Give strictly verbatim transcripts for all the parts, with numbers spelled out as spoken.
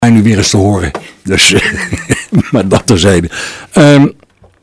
mij nu weer eens te horen. Dus, maar dat terzijde. Um,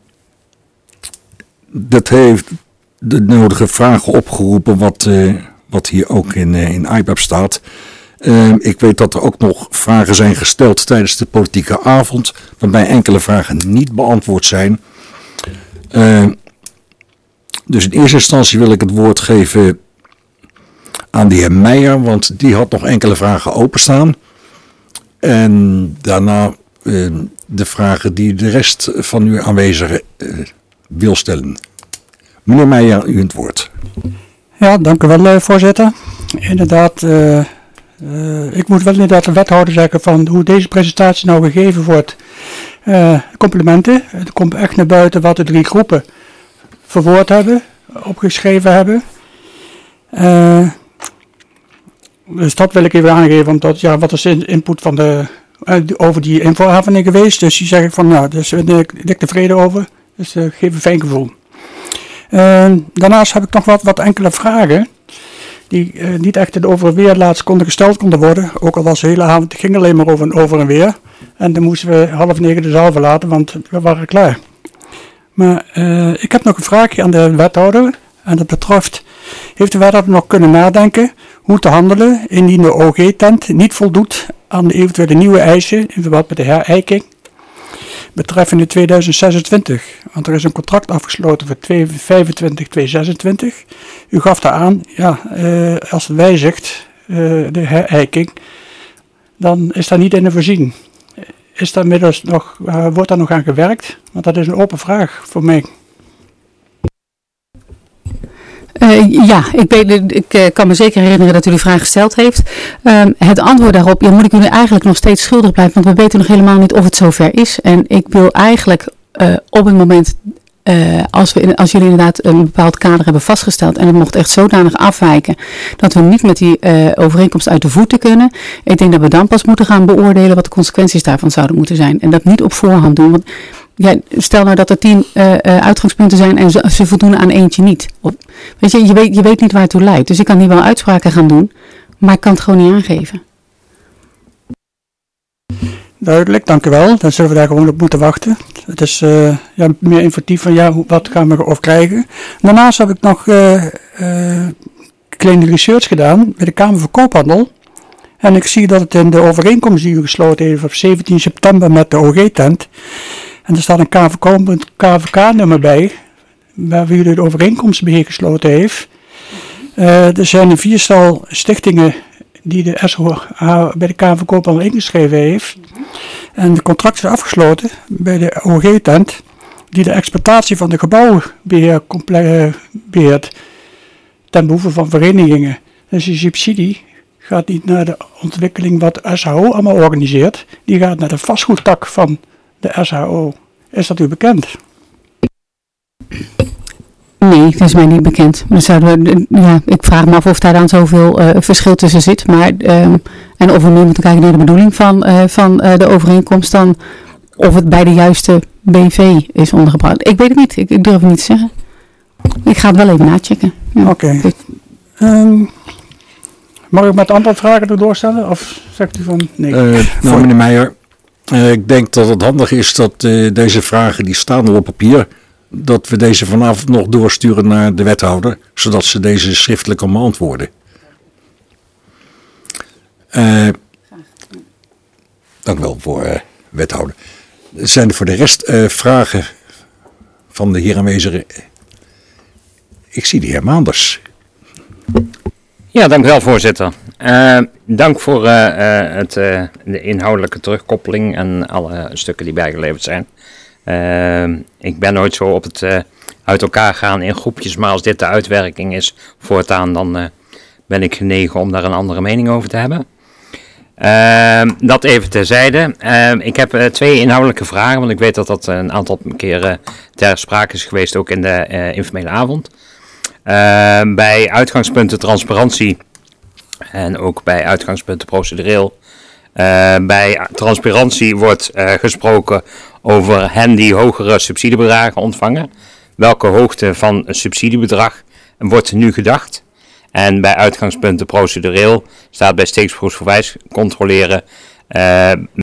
dat heeft de nodige vragen opgeroepen wat, uh, wat hier ook in, uh, in I B A B staat. Uh, ik weet dat er ook nog vragen zijn gesteld tijdens de politieke avond, waarbij enkele vragen niet beantwoord zijn. Uh, dus in eerste instantie wil ik het woord geven aan de heer Meijer, want die had nog enkele vragen openstaan. En daarna uh, de vragen die de rest van uw aanwezigen uh, wil stellen. Meneer Meijer, u het woord. Ja, dank u wel, voorzitter. Inderdaad, uh, uh, ik moet wel inderdaad de wethouder zeggen van hoe deze presentatie nou gegeven wordt. Uh, complimenten. Het komt echt naar buiten wat de drie groepen verwoord hebben, opgeschreven hebben. Uh, dus dat wil ik even aangeven, omdat ja, wat is de input van de, uh, over die invoerheffingen geweest. Dus die zeg ik van, nou, daar ben ik, ik tevreden over. Dus uh, geef een fijn gevoel. Uh, daarnaast heb ik nog wat, wat enkele vragen die uh, niet echt in over en weer laatst konden gesteld konden worden. Ook al was de hele avond, het ging alleen maar over en over en weer. En dan moesten we half negen de zaal verlaten, want we waren klaar. Maar uh, ik heb nog een vraagje aan de wethouder. En dat betreft, heeft de wethouder nog kunnen nadenken hoe te handelen indien de O G-tent niet voldoet aan de eventuele nieuwe eisen in verband met de herijking betreffende tweeduizend zesentwintig. Want er is een contract afgesloten voor tweeduizend vijfentwintig tweeduizend zesentwintig. U gaf daar aan, ja, uh, als het wijzigt, uh, de herijking, dan is daar niet in te voorzien. Is daar inmiddels nog, uh, wordt daar nog aan gewerkt? Want dat is een open vraag voor mij. Uh, ja, ik, ben, ik uh, kan me zeker herinneren dat u die vraag gesteld heeft. Uh, het antwoord daarop, ja, moet ik u eigenlijk nog steeds schuldig blijven, want we weten nog helemaal niet of het zover is. En ik wil eigenlijk uh, op het moment, uh, als, we, als jullie inderdaad een bepaald kader hebben vastgesteld en het mocht echt zodanig afwijken dat we niet met die uh, overeenkomst uit de voeten kunnen, ik denk dat we dan pas moeten gaan beoordelen wat de consequenties daarvan zouden moeten zijn. En dat niet op voorhand doen, want ja, stel nou dat er tien uh, uh, uitgangspunten zijn en ze, ze voldoen aan eentje niet. Of, weet je, je weet, je weet niet waar het toe leidt. Dus ik kan hier wel uitspraken gaan doen, maar ik kan het gewoon niet aangeven. Duidelijk, dank u wel. Dan zullen we daar gewoon op moeten wachten. Het is uh, ja, meer informatief van ja, wat gaan we of krijgen. Daarnaast heb ik nog uh, uh, kleine research gedaan bij de Kamer van Koophandel. En ik zie dat het in de overeenkomst die u gesloten heeft op zeventien september met de O G-tent. En er staat een K V K-nummer bij, waar u de overeenkomstbeheer gesloten heeft. Uh, er zijn een vierstal stichtingen die de S O H bij de Kamer van Koophandel ingeschreven heeft. En de contract is afgesloten bij de O G-tent, die de exploitatie van de gebouwbeheer beheert ten behoeve van verenigingen. Dus die subsidie gaat niet naar de ontwikkeling wat S H O allemaal organiseert, die gaat naar de vastgoedtak van de S H O. Is dat u bekend? Nee, dat is mij niet bekend. Maar zouden we, ja, ik vraag me af of daar dan zoveel uh, verschil tussen zit. Maar, um, en of we nu moeten kijken naar de bedoeling van, uh, van uh, de overeenkomst dan, of het bij de juiste B V is ondergebracht. Ik weet het niet, ik, ik durf het niet te zeggen. Ik ga het wel even nachecken. Ja. Oké. Okay. Um, mag ik met andere vragen erdoor stellen? Of zegt u van nee? Uh, nou, meneer Meijer. Uh, ik denk dat het handig is dat uh, deze vragen, die staan al op papier, dat we deze vanavond nog doorsturen naar de wethouder, zodat ze deze schriftelijk kan beantwoorden. Uh, dank wel voor uh, wethouder. Zijn er voor de rest uh, vragen van de heer aanwezigen? Ik zie de heer Maanders. Ja, dank u wel, voorzitter. Uh, dank voor uh, uh, het, uh, de inhoudelijke terugkoppeling en alle stukken die bijgeleverd zijn. Uh, ik ben nooit zo op het uh, uit elkaar gaan in groepjes, maar als dit de uitwerking is voortaan, dan uh, ben ik genegen om daar een andere mening over te hebben. Uh, dat even terzijde. Uh, ik heb uh, twee inhoudelijke vragen, want ik weet dat dat een aantal keren ter sprake is geweest, ook in de uh, informele avond. Uh, bij uitgangspunten transparantie en ook bij uitgangspunten procedureel. Uh, bij transparantie wordt uh, gesproken over hen die hogere subsidiebedragen ontvangen. Welke hoogte van een subsidiebedrag wordt nu gedacht? En bij uitgangspunten procedureel staat bij steeksproefsgewijs controleren Uh,